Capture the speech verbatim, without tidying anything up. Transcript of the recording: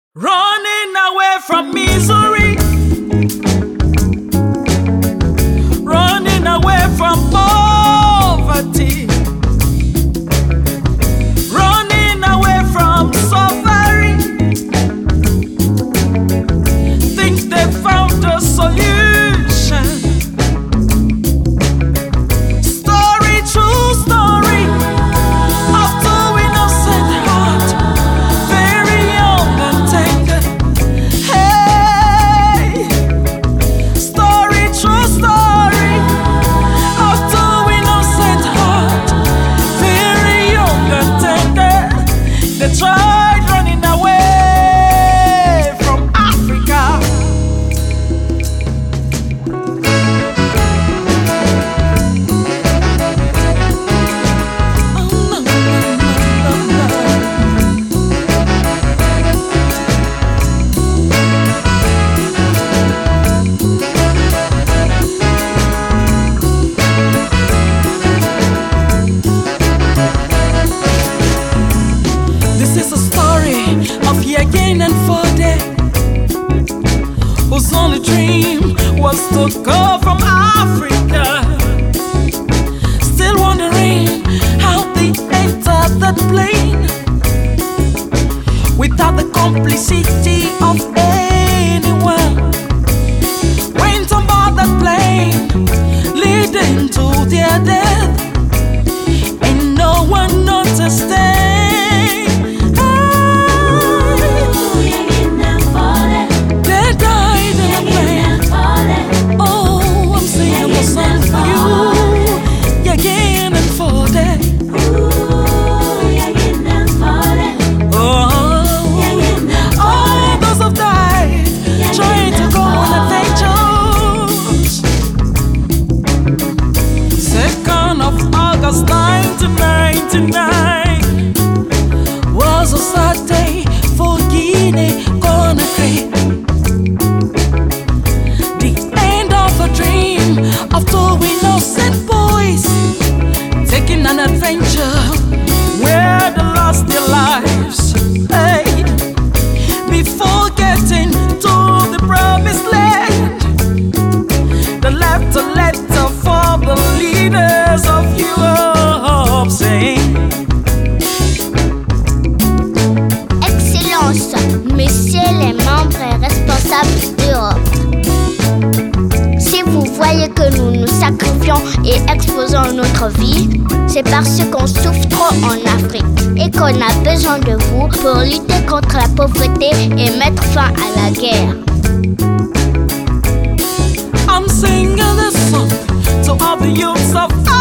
Running away from misery, running away from poverty, running away from suffering. Think they found a solution. Story, true story of two innocent hearts, very young and tender. Hey, story, true story of two innocent hearts, very young and tender. They tried running away from Africa. This is a story of Yagain and Fode, whose only dream was to go from Africa. Still wondering how they entered that plane without the complicity of anyone. Went on board that plane, leading to their death, and no one noticed them. They died in a plane. Oh, I'm singing a song for you. Yagain and Fode. Oh, all those have died trying to go on adventures. Second of August nineteen ninety-nine was a sad day for Guinea Conakry. The end of a dream of two innocent boys taking an adventure where they lost their lives. Hey, before getting to the promised land, they left a letter for the leaders of Europe saying, Excellence, messieurs les membres et responsables d'Europe. Si vous voyez que nous nous sacrifions et exposons notre vie, c'est parce qu'on souffre trop en Afrique et qu'on a besoin de vous pour lutter contre la pauvreté et mettre fin à la guerre. I'm singing this song to all the youths of